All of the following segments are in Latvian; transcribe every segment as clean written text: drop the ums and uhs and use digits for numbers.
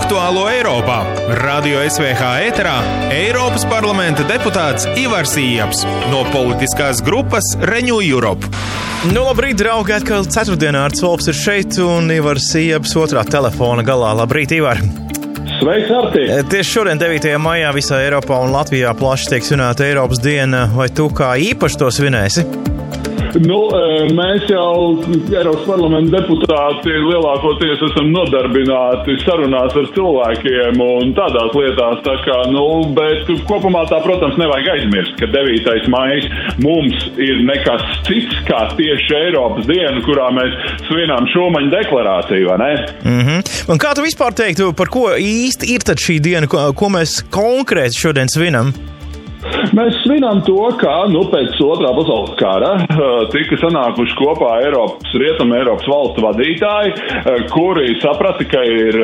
aktuālo Eiropā. Radio SVH ēterā Eiropas parlamenta deputāts Ivars Iejaps no politiskās grupas Renew Europe. Labrīt, draugi, atkal ceturtdienā Arts Volps ir šeit un Ivars Iejaps otrā telefona galā. Labrīt, Ivar! Sveiks, Arti! Tieši šodien 9. maijā visā Eiropā un Latvijā plaši tiek svinēta Eiropas diena. Vai tu kā īpaši to svinēsi? Mēs jau, Eiropas parlamenta deputāti, lielākoties esam nodarbināti sarunās ar cilvēkiem un tādās lietās, bet kopumā tā, protams, nevajag aizmirst, ka 9. maijs mums ir nekas cits kā tieši Eiropas diena, kurā mēs svinām Šumaņa deklarāciju, vai ne? Un kā tu vispār teiktu, par ko īsti ir tad šī diena, ko mēs konkrēti šodien svinam? Mēs svinām to, ka pēc otrā pasaules kara tika sanākuši kopā Rietumu Eiropas valstu vadītāji, kuri saprata, ka ir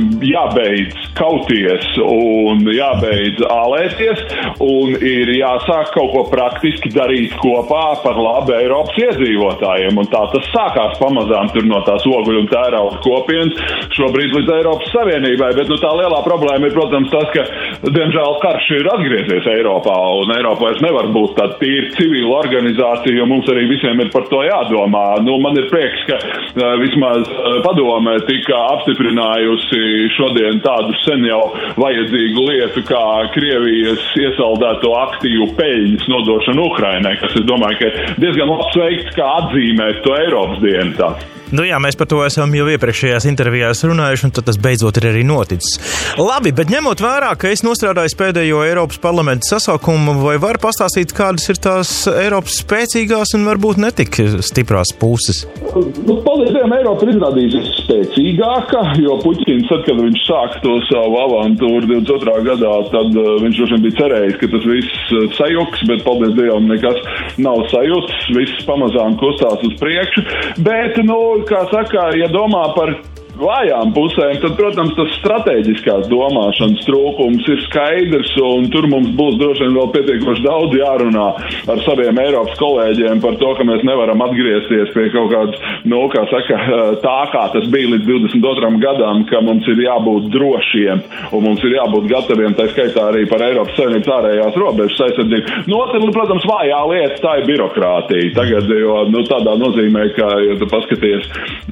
jābeidz kauties un jābeidz ālēties un ir jāsāk kaut ko praktiski darīt kopā par labu Eiropas iedzīvotājiem. Un tā tas sākās pamazām tur no tās oguļu un tērauda kopienas šobrīd līdz Eiropas Savienībai. Bet tā lielā problēma ir, protams, tas, ka, diemžēl, karš ir atgriezies Eiropā. Un Eiropa vairs nevar būt tāda tīra civila organizācija, jo mums arī visiem ir par to jādomā. Man ir prieks, ka vismaz padome tika apstiprinājusi šodien tādu sen jau vajadzīgu lietu, kā Krievijas iesaldēto aktīvu peļņas nodošanu Ukrainai, kas, es domāju, ka diezgan labs veids, kā atzīmēt to Eiropas dienu. Tā. Jā, mēs par to esam jau iepriekšējās intervijās runājuši, un tad tas beidzot ir arī noticis. Labi, bet ņemot vērā, ka es nostrādāju pēdējo Eiropas parlamenta sasaukumu, vai var pastāstīt, kādas ir tās Eiropas spēcīgās un varbūt netik stiprās puses? Paldies Dievam, Eiropa ir izrādījusies spēcīgāka, jo Puķins, tad, kad viņš sāka to savu avantūru 22. gadā, tad viņš droši bija cerējis, ka tas viss sajuks, bet paldies Dievam, nekas nav sajuts, viss pamazām kustās uz priekšu, bet, kā saka, ja domā par vājām pusēm, tad, protams, tas strateģiskās domāšanas trūkums ir skaidrs, un tur mums būs droši vien vēl pietiekoši daudz jārunā ar saviem Eiropas kolēģiem par to, ka mēs nevaram atgriezties pie kaut kādas, tā kā tas bija līdz 22. gadam, ka mums ir jābūt drošiem, un mums ir jābūt gataviem, tā skaitā arī par Eiropas Savienības ārējās robežas aizsardzību. Otrs, vājā lieta, tā ir birokrātija. Tagad, jo tādā nozīmē, ka, ja tu paskaties,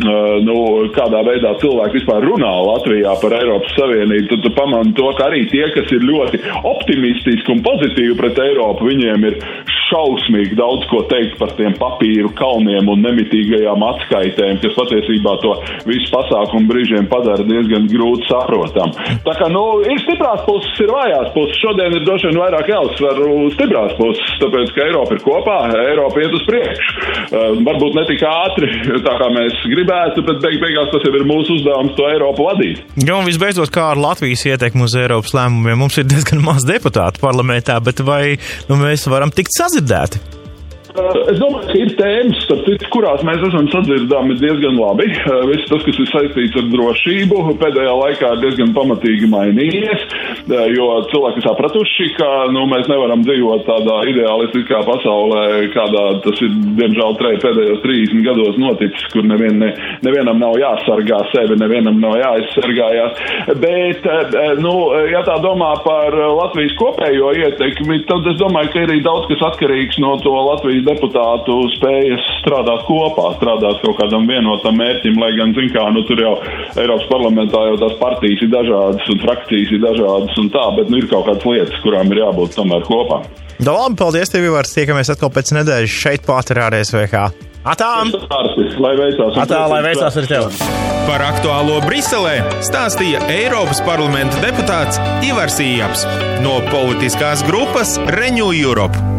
kādā veidā cilvēki vispār runā Latvijā par Eiropas Savienību, tad tu pamani to, ka arī tie, kas ir ļoti optimistiski un pozitīvi pret Eiropu, viņiem ir šausmīgi daudz ko teikt par tiem papīru kalniem un nemitīgajām atskaitēm, kas patiesībā to visu pasākumu brīžiem padara diezgan grūti saprotam. Tā kā, ir stiprās puses, ir vājās puses. Šodien ir droši vien vairāk jāuzsver stiprās puses, tāpēc, ka Eiropa ir kopā, Eiropa iet uz priekšu. Varbūt ne tik ātri, tā kā mēs gribētu, bet beigās tas jau ir mūsu uzdevums to Eiropu vadīt. Un visbeidzot, kā ar Latvijas ietekmi uz Eiropas lēmumiem, mums ir diezgan maz deputātu parlamentā, bet vai mēs varam tikt sadzirdēti? Es domāju, ka ir tēmas, kurās mēs esam sadzirdami diezgan labi. Viss tas, kas ir saistīts ar drošību, pēdējā laikā ir diezgan pamatīgi mainījies, jo cilvēki sapratuši, ka mēs nevaram dzīvot tādā ideālistiskā pasaulē, kādā tas ir, diemžēl, pēdējos 30 gados noticis, kur nevienam nav jāsargā sevi, nevienam nav jāaizsargājās. Bet, ja tā domā par Latvijas kopējo ietekmi, tad es domāju, ka ir arī daudz, kas atkarīgs no to Latvijas deputātu spējas strādāt kopā, strādāt kaut kādam vienotam mērķim, lai gan, tur jau Eiropas parlamentā jau tās partijas ir dažādas un frakcijas ir dažādas un tā, bet ir kaut kādas lietas, kurām ir jābūt tomēr kopā. Labi, paldies tev, Ivars, tiekamies atkal pēc nedēļas šeit pat ar SVH. Atām! Lai veicās! Atā, lai veicās ar tev! Par aktuālo Briselē stāstīja Eiropas parlamenta deputāts Ivars Iejaps no politiskās grupas Renew Europe.